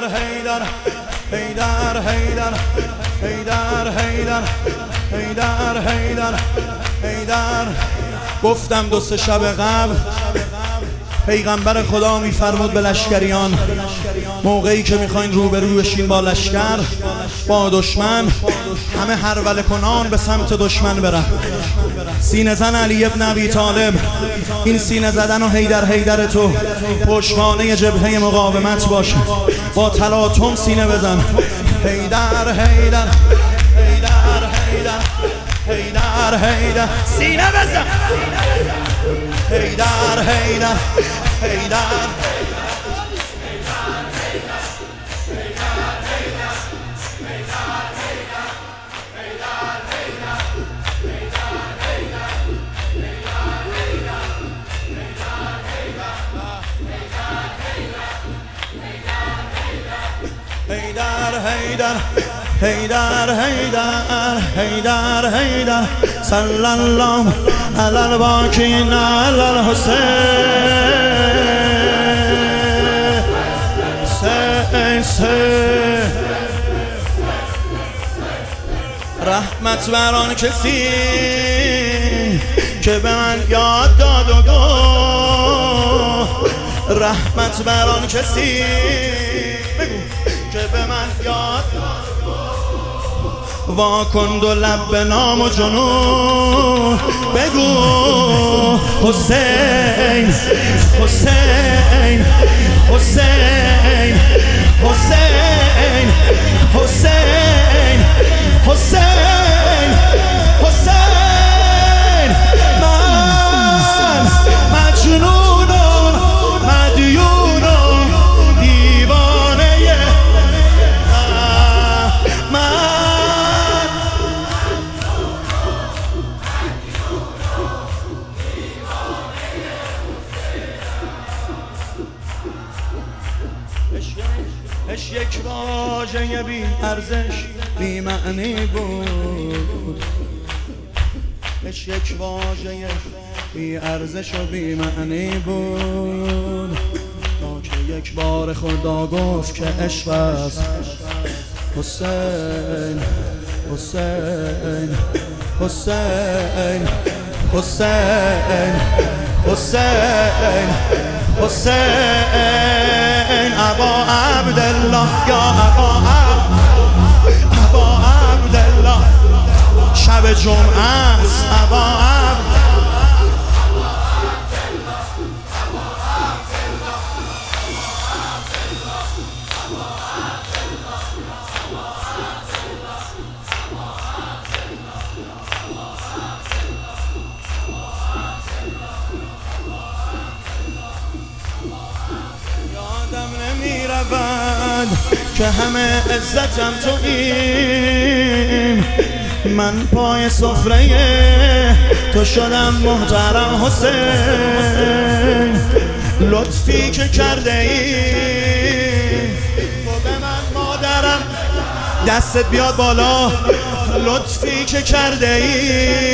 حیدر حیدر حیدر حیدر حیدر حیدر حیدر حیدر. گفتم دو سه شب قبل پیغمبر خدا میفرمود به لشکریان موقعی که میخواین روبرو بشین با لشکر با دشمن، همه هروله کنان به سمت دشمن برن. سینه زن علی ابن ابی طالب، این سینه زدن و حیدر حیدر تو پشتوانه جبهه مقاومت باشه، با تلاطم سینه بزن. حیدر حیدر حیدر حیدر حیدر حیدر سینه بزن. حیدر حیدر حیدر حیدر حیدر حیدر حیدر حیدر صلی الله علی الباقین علی الحسین. رحمت بر آن کسی که به من یاد داد و گفت، رحمت بر آن کسی که به من یاد واکن دو لب به نام و جنون بگو حسین حسین حسین حسین حسین حسین حسین. من مجنونم مدیونم دیوانه اش یک واژه بی ارزش بی معنی بود، اش یک واژه بی ارزش و بی معنی بود، تا که یک بار خدا گفت که عشق است. حسین حسین حسین حسین حسین حسین ابا عبدالله یا ابا عبدالله. شب جمعه است ابا که همه عزتم توییم، من پای سفره تو شدم محترم حسین. لطفی که کرده ای تو به من مادرم، دستت بیاد بالا. لطفی که کرده ای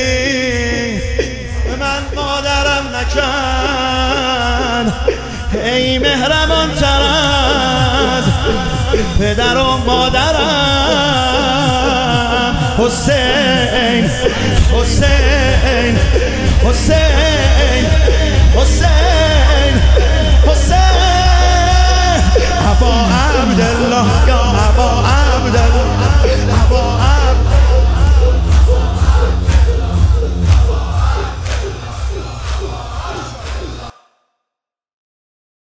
به من مادرم نکرد، ای مهربان تر از پدر و مادرم. حسین حسین